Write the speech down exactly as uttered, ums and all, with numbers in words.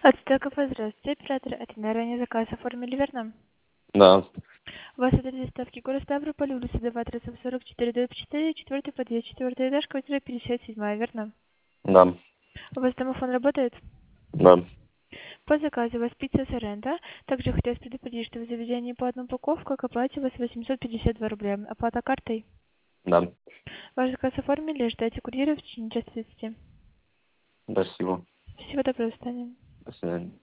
Отстойка, здравствуйте, оператор. Это на ранее заказ оформили, верно? Да, У вас адрес доставки город Ставрополь, улица два, тридцать сорок четыре, дробь четыре, четвертый подъезд, четвертый этаж, квартира пятьдесят семь, верно? да, У вас домофон работает? да, По заказу у вас пицца Соренто. Также хотелось предупредить, что в заведении по одной упаковке к оплате у вас восемьсот пятьдесят два рубля. Оплата картой. да. Ваш заказ оформили, ждайте курьера в течение часа тридцати. Спасибо. Всего доброго, до свидания. До свидания.